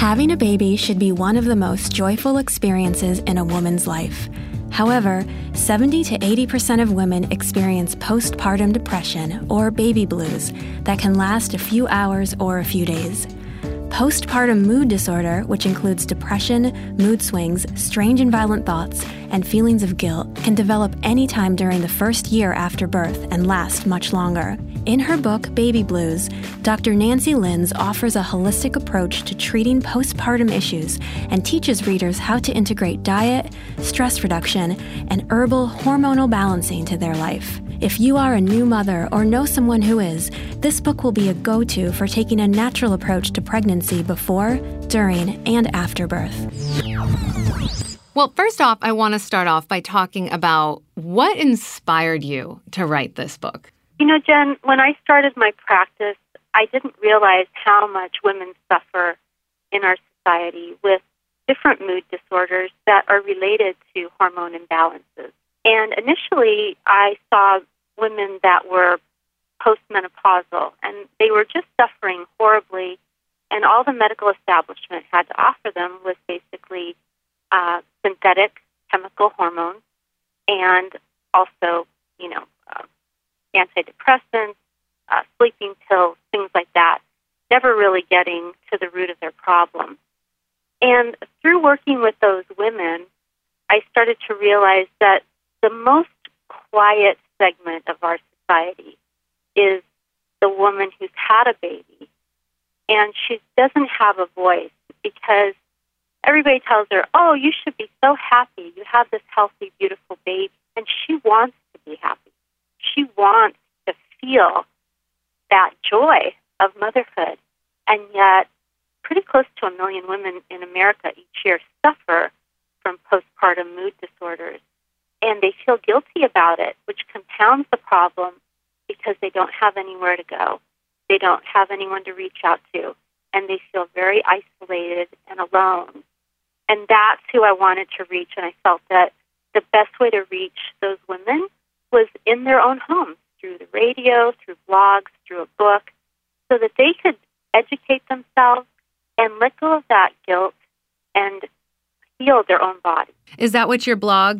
Having a baby should be one of the most joyful experiences in a woman's life. However, 70 to 80% of women experience postpartum depression or baby blues that can last a few hours or a few days. Postpartum mood disorder, which includes depression, mood swings, strange and violent thoughts, and feelings of guilt, can develop anytime during the first year after birth and last much longer. In her book, Baby Blues, Dr. Nancy Linz offers a holistic approach to treating postpartum issues and teaches readers how to integrate diet, stress reduction, and herbal hormonal balancing to their life. If you are a new mother or know someone who is, this book will be a go-to for taking a natural approach to pregnancy before, during, and after birth. Well, first off, I want to start off by talking about what inspired you to write this book. You know, Jen, when I started my practice, I didn't realize how much women suffer in our society with different mood disorders that are related to hormone imbalances. And initially, I saw women that were postmenopausal, and they were just suffering horribly, and all the medical establishment had to offer them was basically synthetic chemical hormones and also, antidepressants, sleeping pills, things like that, never really getting to the root of their problem. And through working with those women, I started to realize that the most quiet segment of our society is the woman who's had a baby, and she doesn't have a voice because everybody tells her, oh, you should be so happy. You have this healthy, beautiful baby. And she wants to be happy. She wants to feel that joy of motherhood. And yet, pretty close to 1 million women in America each year suffer from postpartum mood disorders. And they feel guilty about it, which compounds the problem because they don't have anywhere to go. They don't have anyone to reach out to. And they feel very isolated and alone. And that's who I wanted to reach. And I felt that the best way to reach those women was in their own homes, through the radio, through blogs, through a book, so that they could educate themselves and let go of that guilt and heal their own body. Is that what your blog,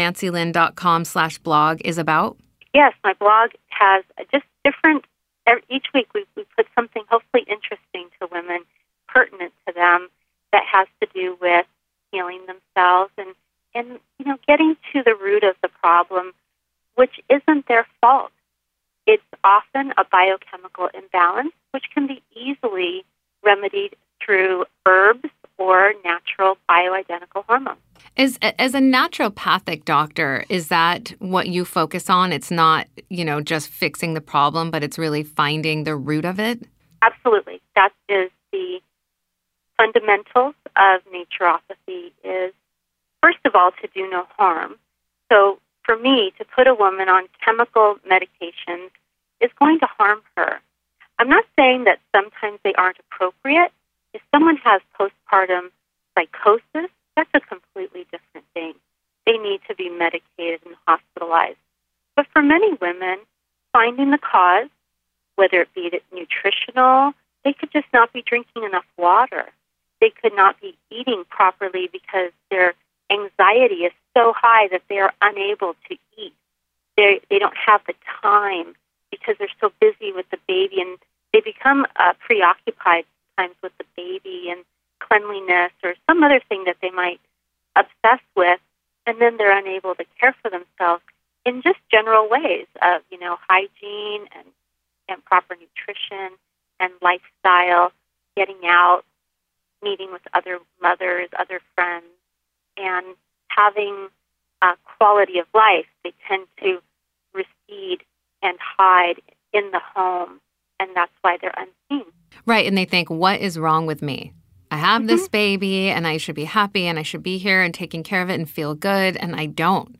drnancylynn.com/blog, is about? Yes, my blog has just different, each week we put something hopefully interesting to women, pertinent to them, that has to do with healing themselves and getting to the root of the problem, which isn't their fault. It's often a biochemical imbalance, which can be easily remedied through herbs or natural bioidentical hormones. As a naturopathic doctor, is that what you focus on? It's not, just fixing the problem, but it's really finding the root of it? Absolutely. That is the fundamentals of naturopathy is, first of all, to do no harm. So for me, to put a woman on chemical medications is going to harm her. I'm not saying that sometimes they aren't appropriate. If someone has postpartum psychosis, that's a completely different thing. They need to be medicated and hospitalized. But for many women, finding the cause, whether it be nutritional, they could just not be drinking enough water. They could not be eating properly because their anxiety is so high that they are unable to eat. They don't have the time because they're so busy with the baby, and they become preoccupied sometimes with the baby and cleanliness or some other thing that they might obsess with, and then they're unable to care for themselves in just general ways of, hygiene and proper nutrition and lifestyle, getting out, meeting with other mothers, other friends, and having quality of life. They tend to recede and hide in the home, and that's why they're unseen. Right, and they think, what is wrong with me? I have this baby, and I should be happy, and I should be here and taking care of it and feel good, and I don't.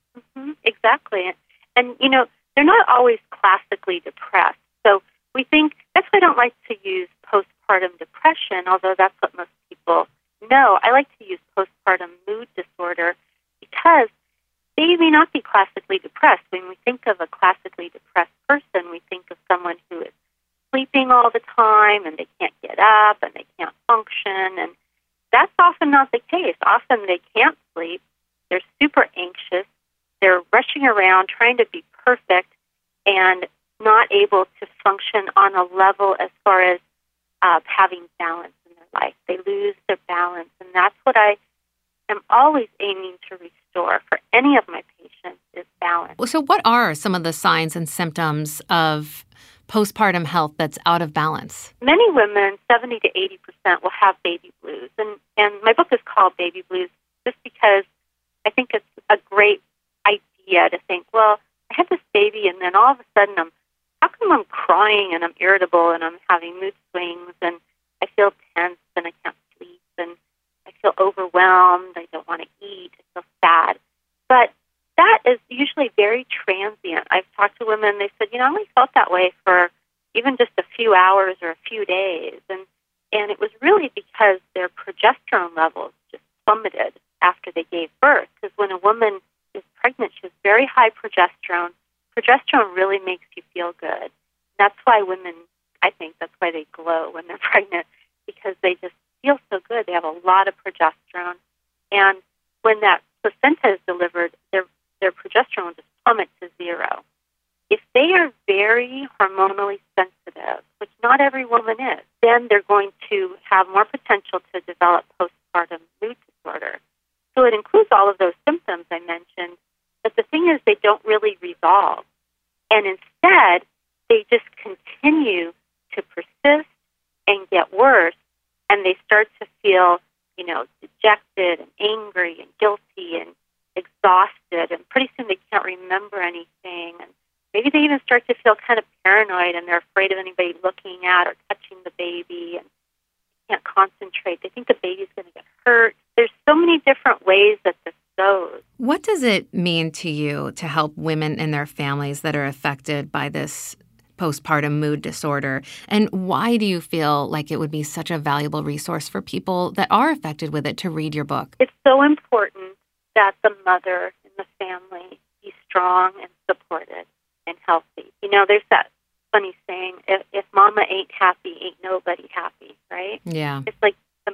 Exactly. And, they're not always classically depressed. So we think, that's why I don't like to use postpartum depression, although that's what most people know. I like to use postpartum mood disorder because they may not be classically depressed. When we think of a classically depressed person, we think of someone who is sleeping all the time and they can't get up and they can't function. And that's often not the case. Often they can't sleep. They're super anxious. They're rushing around trying to be perfect and not able to function on a level as far as having balance in their life. They lose their balance, and that's what I am always aiming to restore for any of my patients is balance. So what are some of the signs and symptoms of postpartum health that's out of balance? Many women, 70 to 80%, will have baby blues. And my book is called Baby Blues just because I think it's a great idea to think, well, I had this baby and then all of a sudden how come I'm crying and I'm irritable and I'm having mood swings and I feel tense and I can't sleep and I feel overwhelmed, I don't want to eat, I feel sad. But that is usually very transient. I've talked to women, they said, I only felt that way for even just a few hours or a few days. And it was really because their progesterone levels just plummeted after they gave birth. Because when a woman is pregnant, she has very high progesterone. Progesterone really makes you feel good. That's why women, I think that's why they glow when they're pregnant, because they just feel so good. They have a lot of progesterone. And when that placenta is delivered, their progesterone just plummets to zero. If they are very hormonally sensitive, which not every woman is, then they're going to have more potential to develop postpartum mood disorder. So it includes all of those symptoms I mentioned, but the thing is they don't really resolve. And instead, they just continue to persist and get worse, and they start to feel, dejected and angry and guilty and exhausted, and pretty soon they can't remember anything. And maybe they even start to feel kind of paranoid, and they're afraid of anybody looking at or touching the baby, and can't concentrate. They think the baby's going to get hurt. There's so many different ways that this goes. What does it mean to you to help women and their families that are affected by this postpartum mood disorder? And why do you feel like it would be such a valuable resource for people that are affected with it to read your book? It's so important that the mother and the family be strong and supported and healthy. There's that funny saying, if mama ain't happy, ain't nobody happy, right? Yeah. It's like the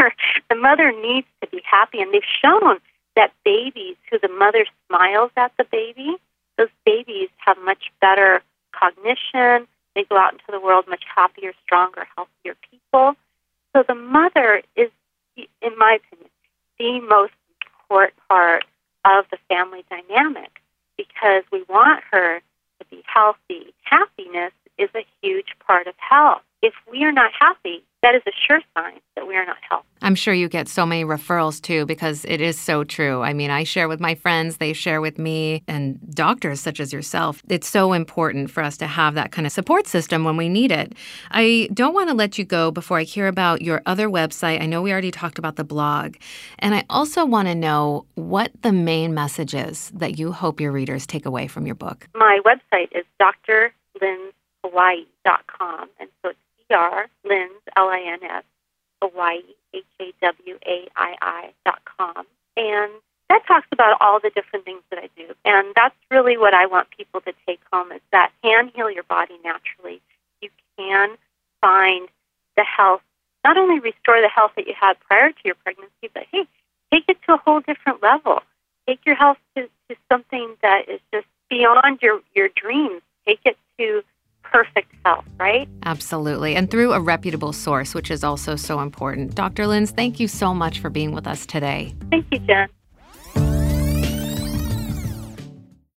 mother needs to be happy, and they've shown that babies who the mother smiles at the baby, those babies have much better cognition. They go out into the world much happier, stronger, healthier people. So the mother is, in my opinion, the most important part of the family dynamic because we want her to be healthy. Happiness is a huge part of health. If we are not happy, that is a sure sign that we are not healthy. I'm sure you get so many referrals, too, because it is so true. I mean, I share with my friends, they share with me, and doctors such as yourself. It's so important for us to have that kind of support system when we need it. I don't want to let you go before I hear about your other website. I know we already talked about the blog. And I also want to know what the main message is that you hope your readers take away from your book. My website is drlinshawaii.com, and so it's Lins, Lins, Hawaii, HAWAII.com. And that talks about all the different things that I do. And that's really what I want people to take home is that can heal your body naturally. You can find the health, not only restore the health that you had prior to your pregnancy, but, hey, take it to a whole different level. Take your health to something that is just beyond your dreams. Take it to perfect health, right? Absolutely. And through a reputable source, which is also so important. Dr. Lins, thank you so much for being with us today. Thank you, Jen.